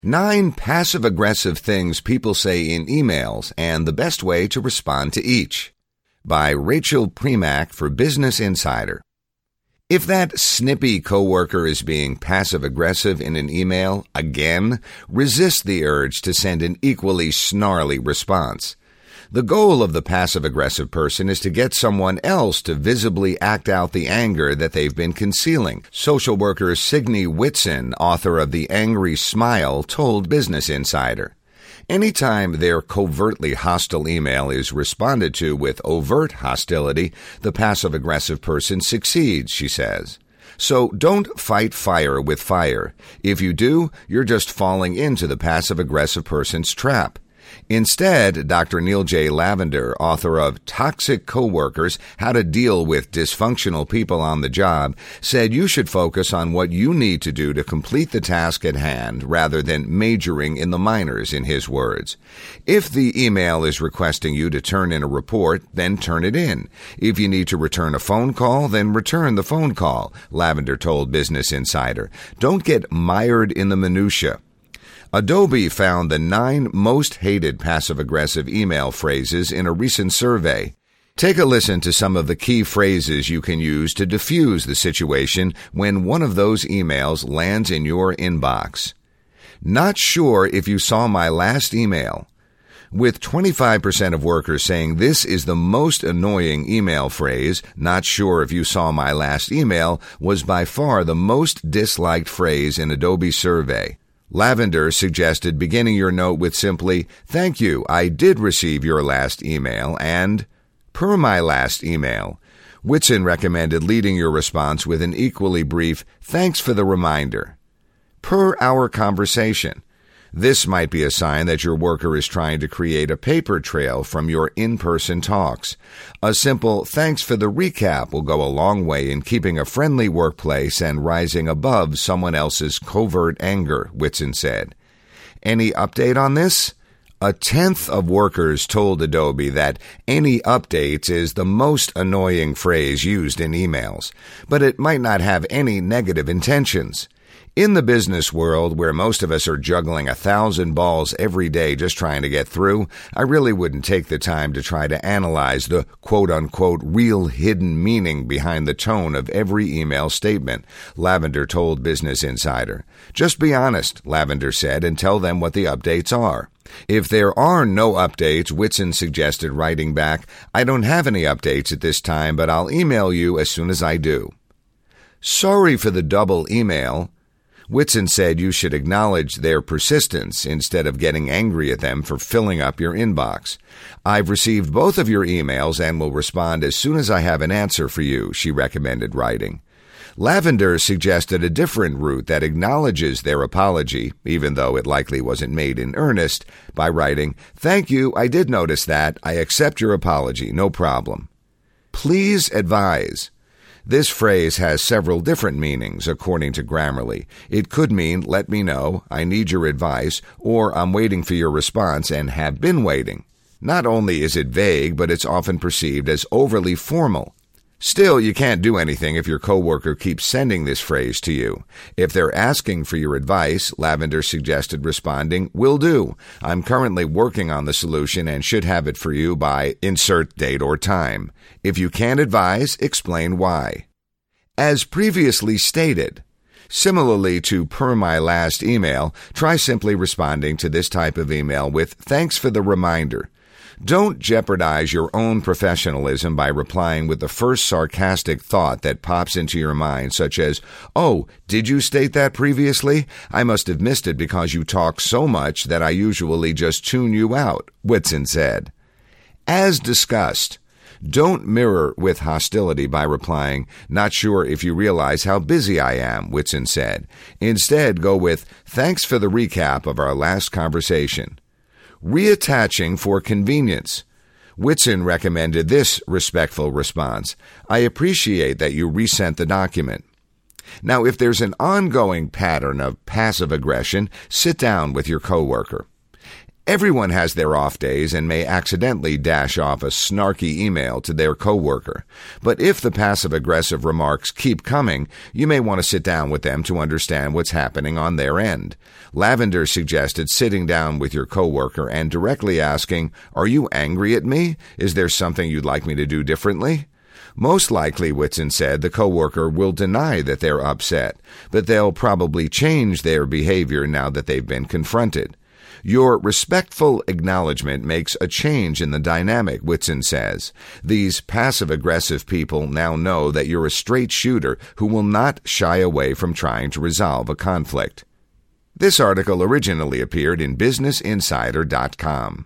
9 passive-aggressive things people say in emails and the best way to respond to each. By Rachel Premack for Business Insider. If that snippy coworker is being passive-aggressive in an email, again, resist the urge to send an equally snarly response. The goal of the passive-aggressive person is to get someone else to visibly act out the anger that they've been concealing. Social worker Signe Whitson, author of The Angry Smile, told Business Insider. Anytime their covertly hostile email is responded to with overt hostility, the passive-aggressive person succeeds, she says. So don't fight fire with fire. If you do, you're just falling into the passive-aggressive person's trap. Instead, Dr. Neil J. Lavender, author of Toxic Coworkers, How to Deal with Dysfunctional People on the Job, said you should focus on what you need to do to complete the task at hand rather than majoring in the minors, in his words. If the email is requesting you to turn in a report, then turn it in. If you need to return a phone call, then return the phone call, Lavender told Business Insider. Don't get mired in the minutia. Adobe found the 9 most hated passive-aggressive email phrases in a recent survey. Take a listen to some of the key phrases you can use to diffuse the situation when one of those emails lands in your inbox. Not sure if you saw my last email. With 25% of workers saying this is the most annoying email phrase, not sure if you saw my last email was by far the most disliked phrase in Adobe's survey. Lavender suggested beginning your note with simply, "Thank you, I did receive your last email," and "per my last email." Whitson recommended leading your response with an equally brief, "Thanks for the reminder." Per our conversation. This might be a sign that your worker is trying to create a paper trail from your in-person talks. A simple "thanks for the recap" will go a long way in keeping a friendly workplace and rising above someone else's covert anger, Whitson said. Any update on this? 1/10 of workers told Adobe that "any updates" is the most annoying phrase used in emails, but it might not have any negative intentions. In the business world, where most of us are juggling 1,000 balls every day just trying to get through, I really wouldn't take the time to try to analyze the quote-unquote real hidden meaning behind the tone of every email statement, Lavender told Business Insider. Just be honest, Lavender said, and tell them what the updates are. If there are no updates, Whitson suggested writing back, "I don't have any updates at this time, but I'll email you as soon as I do." Sorry for the double email. Whitson said you should acknowledge their persistence instead of getting angry at them for filling up your inbox. "I've received both of your emails and will respond as soon as I have an answer for you," she recommended writing. Lavender suggested a different route that acknowledges their apology, even though it likely wasn't made in earnest, by writing, "Thank you, I did notice that. I accept your apology, no problem." Please advise. This phrase has several different meanings, according to Grammarly. It could mean, "Let me know, I need your advice," or "I'm waiting for your response and have been waiting." Not only is it vague, but it's often perceived as overly formal. Still, you can't do anything if your coworker keeps sending this phrase to you. If they're asking for your advice, Lavender suggested responding, "Will do. I'm currently working on the solution and should have it for you by insert date or time. If you can't advise, explain why." As previously stated, similarly to per my last email, try simply responding to this type of email with "Thanks for the reminder." Don't jeopardize your own professionalism by replying with the first sarcastic thought that pops into your mind, such as, "Oh, did you state that previously? I must have missed it because you talk so much that I usually just tune you out," Whitson said. As discussed, don't mirror with hostility by replying, "Not sure if you realize how busy I am," Whitson said. Instead, go with, "Thanks for the recap of our last conversation." Reattaching for convenience. Whitson recommended this respectful response, "I appreciate that you resent the document." Now, if there's an ongoing pattern of passive aggression, sit down with your coworker. Everyone has their off days and may accidentally dash off a snarky email to their coworker. But if the passive-aggressive remarks keep coming, you may want to sit down with them to understand what's happening on their end. Lavender suggested sitting down with your coworker and directly asking, "Are you angry at me? Is there something you'd like me to do differently?" Most likely, Whitson said, the coworker will deny that they're upset, but they'll probably change their behavior now that they've been confronted. Your respectful acknowledgement makes a change in the dynamic, Whitson says. These passive-aggressive people now know that you're a straight shooter who will not shy away from trying to resolve a conflict. This article originally appeared in BusinessInsider.com.